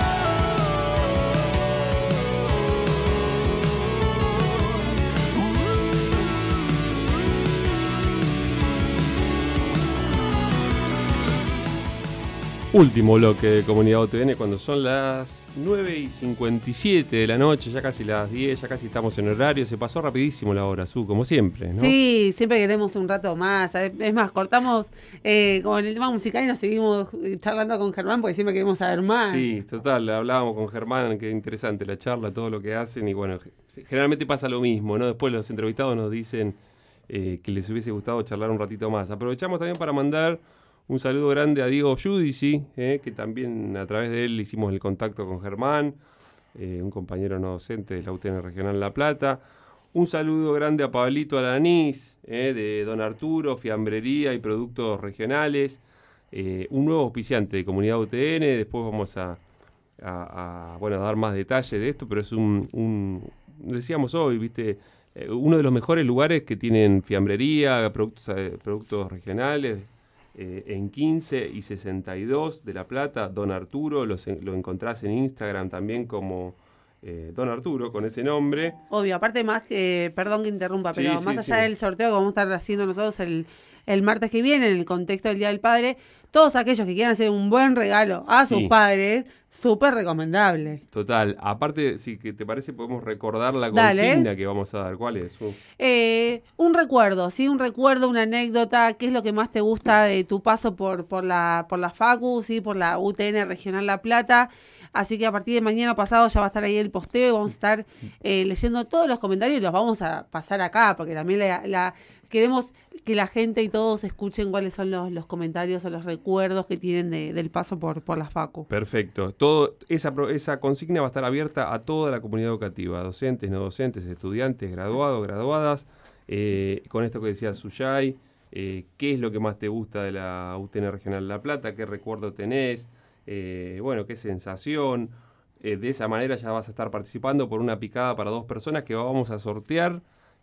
Último bloque de Comunidad U T N cuando son las nueve y cincuenta y siete de la noche, ya casi las diez, ya casi estamos en horario. Se pasó rapidísimo la hora, Su, como siempre, ¿no? Sí, siempre queremos un rato más. Es más, cortamos eh, con el tema musical y nos seguimos charlando con Germán porque siempre queremos saber más. Sí, total, hablábamos con Germán, qué interesante la charla, todo lo que hacen y bueno, generalmente pasa lo mismo, ¿no? Después los entrevistados nos dicen eh, que les hubiese gustado charlar un ratito más. Aprovechamos también para mandar un saludo grande a Diego Giudici, eh, que también a través de él hicimos el contacto con Germán, eh, un compañero no docente de la U T N Regional La Plata. Un saludo grande a Pablito Alanís, eh, de Don Arturo, Fiambrería y Productos Regionales, eh, un nuevo auspiciante de Comunidad U T N. Después vamos a, a, a, bueno, a dar más detalles de esto, pero es un, un decíamos hoy, viste, eh, uno de los mejores lugares que tienen fiambrería, productos, eh, productos regionales. Eh, en quince y sesenta y dos de La Plata, Don Arturo, los, lo encontrás en Instagram también como eh, Don Arturo, con ese nombre. Obvio, aparte más que, perdón que interrumpa, Sí, pero sí, más allá sí. del sorteo que vamos a estar haciendo nosotros el, el martes que viene, en el contexto del Día del Padre, todos aquellos que quieran hacer un buen regalo a Sí. sus padres, súper recomendable. Total, aparte, si que te parece, podemos recordar la Dale. consigna que vamos a dar. ¿Cuál es? Su? Eh, un recuerdo, ¿sí? Un recuerdo, una anécdota, ¿qué es lo que más te gusta de tu paso por, por, la, por la Facu, ¿sí? Por la U T N Regional La Plata? Así que a partir de mañana pasado ya va a estar ahí el posteo y vamos a estar eh, leyendo todos los comentarios y los vamos a pasar acá, porque también la, la, queremos que la gente y todos escuchen cuáles son los, los comentarios o los recuerdos que tienen de, del paso por, por la Facu. Perfecto. Todo, esa, pro- esa consigna va a estar abierta a toda la comunidad educativa, docentes, no docentes, estudiantes, graduados, graduadas. Eh, con esto que decía Suyay, eh, ¿qué es lo que más te gusta de la U T N Regional La Plata? ¿Qué recuerdo tenés? Eh, bueno, ¿qué sensación? Eh, de esa manera ya vas a estar participando por una picada para dos personas que vamos a sortear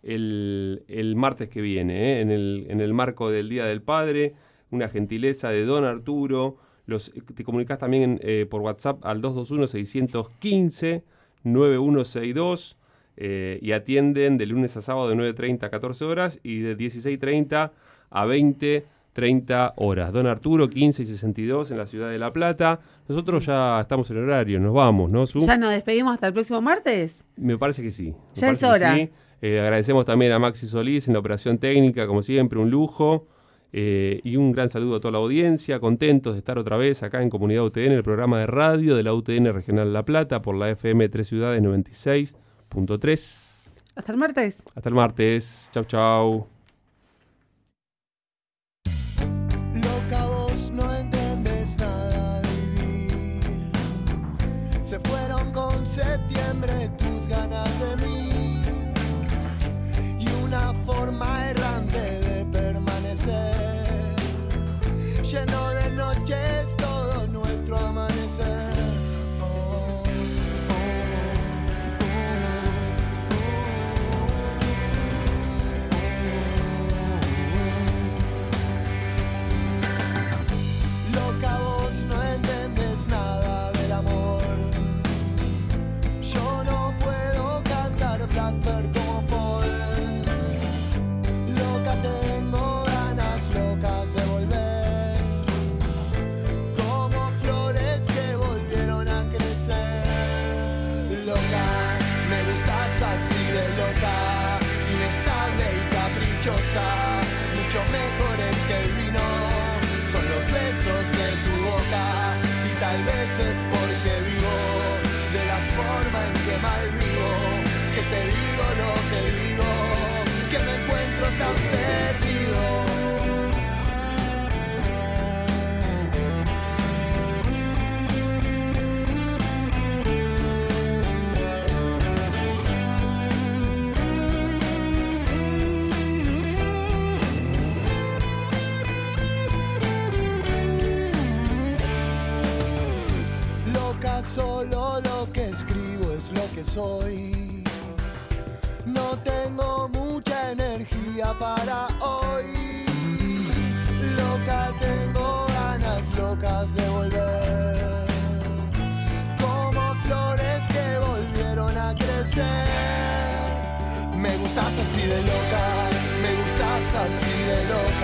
el, el martes que viene, ¿eh? en, el, en el marco del Día del Padre, una gentileza de Don Arturo. Los, te comunicás también eh, por WhatsApp al dos dos uno, seis uno cinco, nueve uno seis dos eh, y atienden de lunes a sábado de nueve treinta a catorce horas y de dieciséis treinta a veinte treinta horas. Don Arturo, quince y sesenta y dos en la ciudad de La Plata. Nosotros ya estamos en horario, nos vamos, ¿no, Su? ¿Ya nos despedimos hasta el próximo martes? Me parece que sí. Me Ya es parece que hora. sí. Eh, agradecemos también a Maxi Solís en la operación técnica, como siempre, un lujo. Eh, y un gran saludo a toda la audiencia, contentos de estar otra vez acá en Comunidad U T N, el programa de radio de la U T N Regional La Plata por la F M Tres Ciudades noventa y seis punto tres. ¿Hasta el martes? Hasta el martes. Chau, chau. Loca, vos no entendés nada de vivir. Se fueron con septiembre tus ganas de mí y una forma errante de permanecer, lleno de noches todo nuestro amanecer. Oh, oh, oh, oh. Loca, vos no entendés nada del amor. Yo no puedo cantar Blackbird como Paul. cerveza, mucho mejores que el vino. Son los besos de tu boca y tal vez es porque vivo de la forma en que malvivo, que te digo lo que digo, que me encuentro tan perdido. Solo lo que escribo es lo que soy. No tengo mucha energía para hoy. Loca, tengo ganas locas de volver, como flores que volvieron a crecer. Me gustas así de loca, me gustas así de loca.